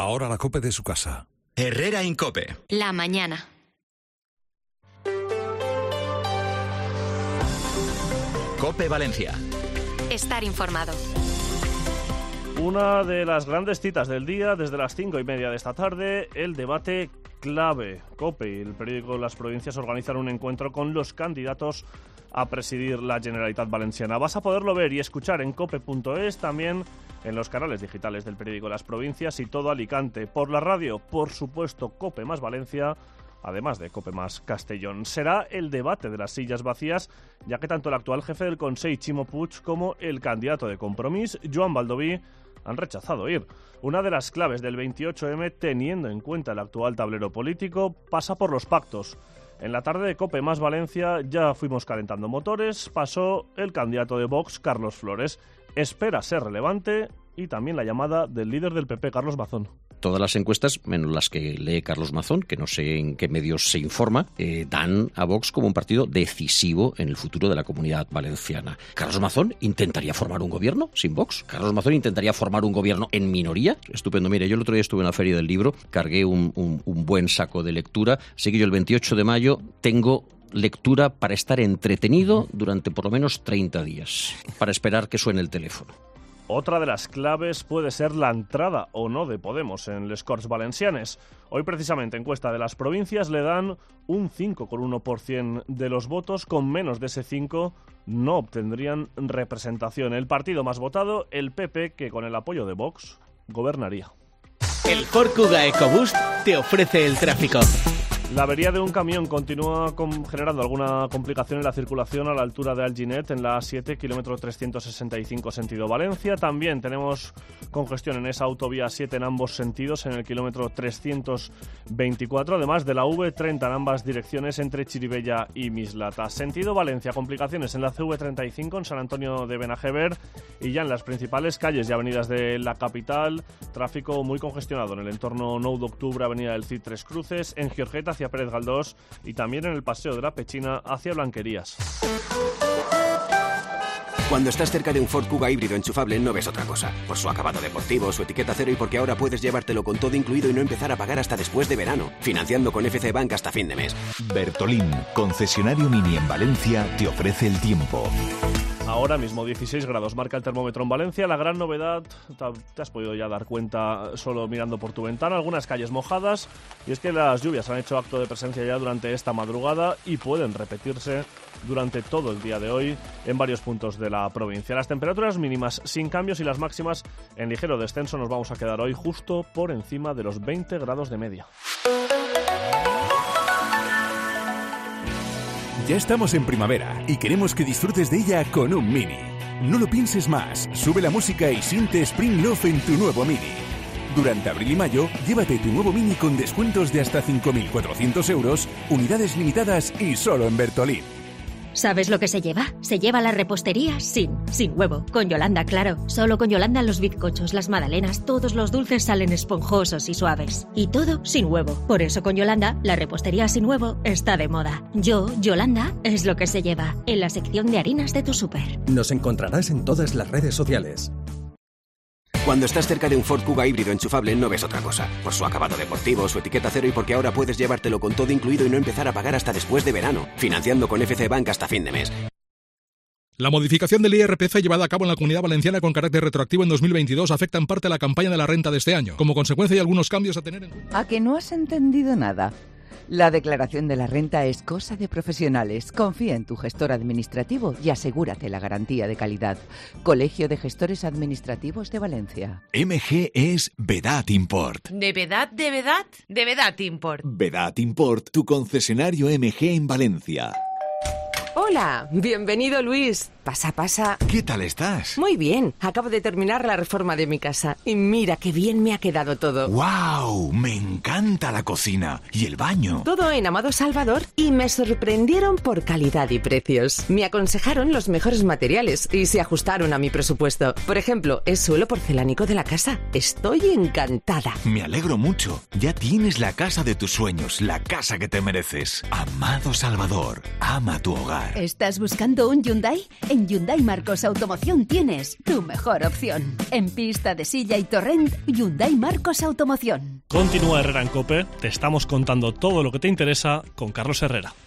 Ahora la COPE de su casa. Herrera Incope. La mañana. COPE Valencia. Estar informado. Una de las grandes citas del día, desde las 5:30 de esta tarde, el debate clave. COPE y el periódico Las Provincias organizan un encuentro con los candidatos a presidir la Generalitat Valenciana. Vas a poderlo ver y escuchar en cope.es, también en los canales digitales del periódico Las Provincias y todo Alicante. Por la radio, por supuesto, COPE más Valencia, además de COPE más Castellón. Será el debate de las sillas vacías, ya que tanto el actual jefe del Consell, Ximo Puig, como el candidato de Compromís, Joan Baldoví, han rechazado ir. Una de las claves del 28M, teniendo en cuenta el actual tablero político, pasa por los pactos. En la tarde de COPE más Valencia ya fuimos calentando motores, pasó el candidato de Vox, Carlos Flores. Espera ser relevante y también la llamada del líder del PP, Carlos Mazón. Todas las encuestas, menos las que lee Carlos Mazón, que no sé en qué medios se informa, dan a Vox como un partido decisivo en el futuro de la Comunidad Valenciana. ¿Carlos Mazón intentaría formar un gobierno sin Vox? ¿Carlos Mazón intentaría formar un gobierno en minoría? Estupendo. Mire, yo el otro día estuve en la Feria del Libro, cargué un buen saco de lectura, así que yo el 28 de mayo tengo lectura para estar entretenido durante por lo menos 30 días, para esperar que suene el teléfono. Otra de las claves puede ser la entrada o no de Podemos en les Corts Valencianes. Hoy precisamente encuesta de Las Provincias le dan un 5,1% de los votos. Con menos de ese 5 no obtendrían representación. El partido más votado, el PP, que con el apoyo de Vox gobernaría. El Ford Kuga EcoBoost te ofrece el tráfico. La avería de un camión continúa generando alguna complicación en la circulación a la altura de Alginet, en la A7, kilómetro 365 sentido Valencia. También tenemos congestión en esa autovía 7 en ambos sentidos, en el kilómetro 324, además de la V30 en ambas direcciones entre Chirivella y Mislata. Sentido Valencia, complicaciones en la CV35 en San Antonio de Benajever y ya en las principales calles y avenidas de la capital, tráfico muy congestionado en el entorno 9 de octubre, avenida del Cid Tres Cruces, en Giorgeta hacia Pérez Galdós y también en el Paseo de la Pechina hacia Blanquerías. Cuando estás cerca de un Ford Kuga híbrido enchufable no ves otra cosa. Por su acabado deportivo, su etiqueta cero y porque ahora puedes llevártelo con todo incluido y no empezar a pagar hasta después de verano. Financiando con FC Bank hasta fin de mes. Bertolín, concesionario Mini en Valencia, te ofrece el tiempo. Ahora mismo 16 grados marca el termómetro en Valencia. La gran novedad, te has podido ya dar cuenta solo mirando por tu ventana, algunas calles mojadas, y es que las lluvias han hecho acto de presencia ya durante esta madrugada y pueden repetirse durante todo el día de hoy en varios puntos de la provincia. Las temperaturas mínimas sin cambios y las máximas en ligero descenso. Nos vamos a quedar hoy justo por encima de los 20 grados de media. Ya estamos en primavera y queremos que disfrutes de ella con un Mini. No lo pienses más, sube la música y siente Spring Love en tu nuevo Mini. Durante abril y mayo, llévate tu nuevo Mini con descuentos de hasta 5.400 euros, unidades limitadas y solo en Bertolín. ¿Sabes lo que se lleva? Se lleva la repostería sin huevo. Con Yolanda, claro. Solo con Yolanda los bizcochos, las magdalenas, todos los dulces salen esponjosos y suaves. Y todo sin huevo. Por eso con Yolanda, la repostería sin huevo está de moda. Yolanda, es lo que se lleva. En la sección de harinas de tu súper. Nos encontrarás en todas las redes sociales. Cuando estás cerca de un Ford Kuga híbrido enchufable no ves otra cosa. Por su acabado deportivo, su etiqueta cero y porque ahora puedes llevártelo con todo incluido y no empezar a pagar hasta después de verano. Financiando con FC Bank hasta fin de mes. La modificación del IRPF llevada a cabo en la Comunidad Valenciana con carácter retroactivo en 2022 afecta en parte a la campaña de la renta de este año. Como consecuencia hay algunos cambios a tener en cuenta. ¿A que no has entendido nada? La declaración de la renta es cosa de profesionales. Confía en tu gestor administrativo y asegúrate la garantía de calidad. Colegio de Gestores Administrativos de Valencia. MG es Vedat Import. ¿De Vedat? ¿De Vedat? De Vedat Import. Vedat Import, tu concesionario MG en Valencia. Hola, bienvenido Luis. Pasa, pasa. ¿Qué tal estás? Muy bien, acabo de terminar la reforma de mi casa y mira qué bien me ha quedado todo. ¡Wow! Me encanta la cocina y el baño. Todo en Amado Salvador y me sorprendieron por calidad y precios. Me aconsejaron los mejores materiales y se ajustaron a mi presupuesto. Por ejemplo, es suelo porcelánico de la casa. Estoy encantada. Me alegro mucho. Ya tienes la casa de tus sueños, la casa que te mereces. Amado Salvador, ama tu hogar. Mar. ¿Estás buscando un Hyundai? En Hyundai Marcos Automoción tienes tu mejor opción. En pista de silla y Torrent, Hyundai Marcos Automoción. Continúa Herrera en COPE, te estamos contando todo lo que te interesa con Carlos Herrera.